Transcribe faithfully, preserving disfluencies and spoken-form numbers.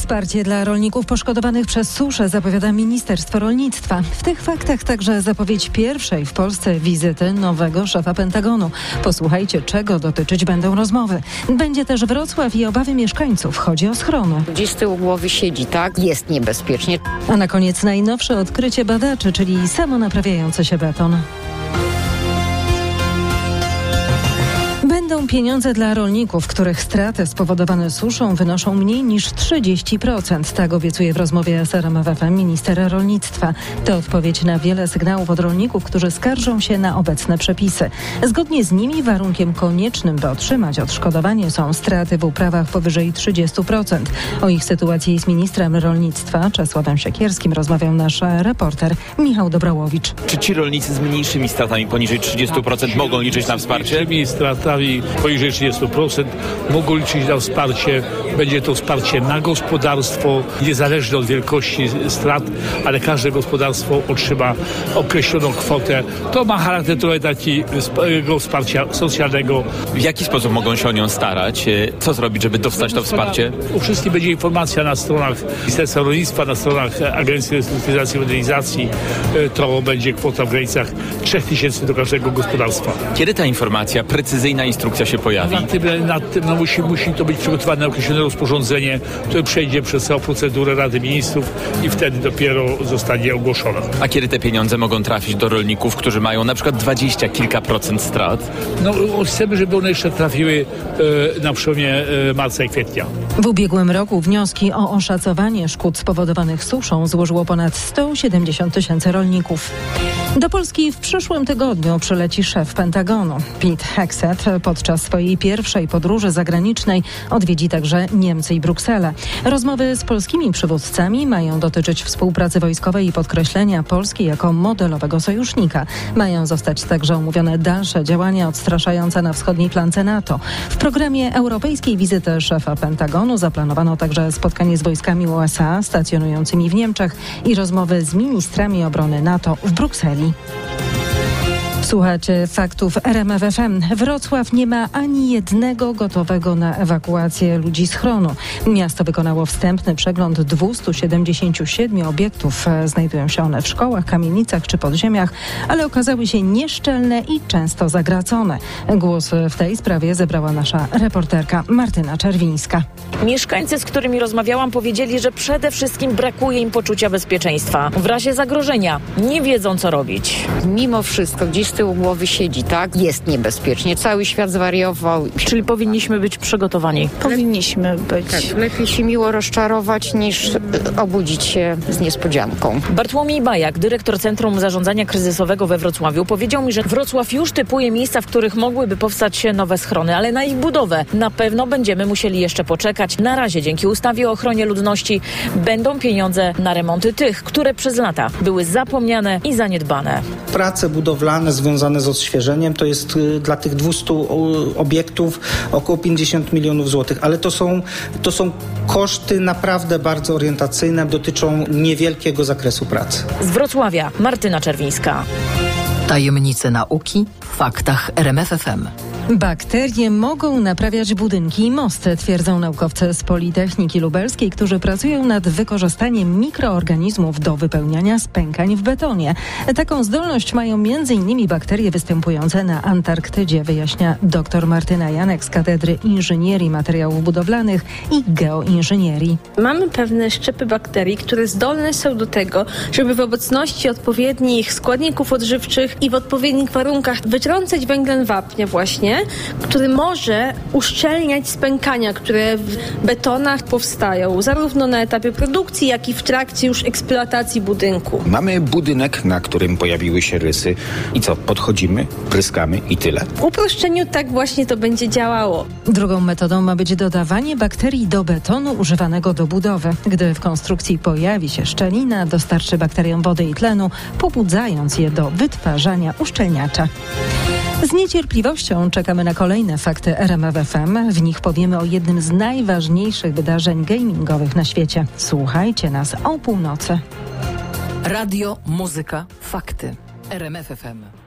Wsparcie dla rolników poszkodowanych przez suszę zapowiada Ministerstwo Rolnictwa. W tych faktach także zapowiedź pierwszej w Polsce wizyty nowego szefa Pentagonu. Posłuchajcie, czego dotyczyć będą rozmowy. Będzie też Wrocław i obawy mieszkańców. Chodzi o schrony. Gdzieś z tyłu głowy siedzi, tak? Jest niebezpiecznie. A na koniec najnowsze odkrycie badaczy, czyli samonaprawiający się beton. Będą pieniądze dla rolników, których straty spowodowane suszą wynoszą mniej niż trzydzieści procent. Tak obiecuje w rozmowie z R M F F M minister rolnictwa. To odpowiedź na wiele sygnałów od rolników, którzy skarżą się na obecne przepisy. Zgodnie z nimi warunkiem koniecznym, by otrzymać odszkodowanie, są straty w uprawach powyżej trzydzieści procent. O ich sytuacji z ministrem rolnictwa Czesławem Siekierskim rozmawiał nasz reporter Michał Dobrałowicz. Czy ci rolnicy z mniejszymi stratami poniżej trzydzieści procent mogą liczyć na wsparcie? Stratami poniżej trzydzieści procent mogą liczyć na wsparcie. Będzie to wsparcie na gospodarstwo, niezależne od wielkości strat, ale każde gospodarstwo otrzyma określoną kwotę. To ma charakter trochę takiego wsparcia socjalnego. W jaki sposób mogą się o nią starać? Co zrobić, żeby dostać to wsparcie? U wszystkich będzie informacja na stronach Ministerstwa Rolnictwa, na stronach Agencji Restrukturyzacji i Modernizacji. To będzie kwota w granicach trzy tysiące do każdego gospodarstwa. Kiedy ta informacja, precyzyjna instrukcja się pojawi? Nad tym, nad tym no musi, musi to być przygotowane określone rozporządzenie, które przejdzie przez całą procedurę Rady Ministrów i wtedy dopiero zostanie ogłoszone. A kiedy te pieniądze mogą trafić do rolników, którzy mają na przykład dwadzieścia kilka procent strat? No chcemy, żeby one jeszcze trafiły e, na przełomie e, marca i kwietnia. W ubiegłym roku wnioski o oszacowanie szkód spowodowanych suszą złożyło ponad sto siedemdziesiąt tysięcy rolników. Do Polski w przyszłym tygodniu przyleci szef Pentagonu. Pete Hegseth podczas swojej pierwszej podróży zagranicznej odwiedzi także Niemcy i Brukselę. Rozmowy z polskimi przywódcami mają dotyczyć współpracy wojskowej i podkreślenia Polski jako modelowego sojusznika. Mają zostać także omówione dalsze działania odstraszające na wschodniej flance NATO. W programie europejskiej wizyty szefa Pentagonu zaplanowano także spotkanie z wojskami U S A stacjonującymi w Niemczech i rozmowy z ministrami obrony NATO w Brukseli. Słuchajcie faktów R M F F M. Wrocław nie ma ani jednego gotowego na ewakuację ludzi z schronu. Miasto wykonało wstępny przegląd dwieście siedemdziesiąt siedem obiektów. Znajdują się one w szkołach, kamienicach czy podziemiach, ale okazały się nieszczelne i często zagracone. Głos w tej sprawie zebrała nasza reporterka Martyna Czerwińska. Mieszkańcy, z którymi rozmawiałam, powiedzieli, że przede wszystkim brakuje im poczucia bezpieczeństwa. W razie zagrożenia nie wiedzą, co robić. Mimo wszystko gdzieś z tyłu głowy siedzi, tak? Jest niebezpiecznie. Cały świat zwariował. Czyli powinniśmy być przygotowani. Powinniśmy być. Tak, lepiej się miło rozczarować, niż obudzić się z niespodzianką. Bartłomiej Bajak, dyrektor Centrum Zarządzania Kryzysowego we Wrocławiu, powiedział mi, że Wrocław już typuje miejsca, w których mogłyby powstać nowe schrony, ale na ich budowę na pewno będziemy musieli jeszcze poczekać. Na razie dzięki ustawie o ochronie ludności będą pieniądze na remonty tych, które przez lata były zapomniane i zaniedbane. Prace budowlane związane z odświeżeniem to jest y, dla tych dwustu obiektów około pięćdziesiąt milionów złotych, ale to są, to są koszty naprawdę bardzo orientacyjne, dotyczą niewielkiego zakresu pracy. Z Wrocławia Martyna Czerwińska. Tajemnice nauki w faktach R M F F M. Bakterie mogą naprawiać budynki i mosty, twierdzą naukowcy z Politechniki Lubelskiej, którzy pracują nad wykorzystaniem mikroorganizmów do wypełniania spękań w betonie. Taką zdolność mają między innymi bakterie występujące na Antarktydzie, wyjaśnia dr Martyna Janek z Katedry Inżynierii Materiałów Budowlanych i Geoinżynierii. Mamy pewne szczepy bakterii, które zdolne są do tego, żeby w obecności odpowiednich składników odżywczych i w odpowiednich warunkach wytrącać węgiel wapnia właśnie, który może uszczelniać spękania, które w betonach powstają, zarówno na etapie produkcji, jak i w trakcie już eksploatacji budynku. Mamy budynek, na którym pojawiły się rysy i co? Podchodzimy, pryskamy i tyle. W uproszczeniu tak właśnie to będzie działało. Drugą metodą ma być dodawanie bakterii do betonu używanego do budowy. Gdy w konstrukcji pojawi się szczelina, dostarczy bakteriom wody i tlenu, pobudzając je do wytwarzania uszczelniacza. Z niecierpliwością czekamy na kolejne fakty R M F F M. W nich powiemy o jednym z najważniejszych wydarzeń gamingowych na świecie. Słuchajcie nas o północy. Radio, muzyka, fakty. R M F F M.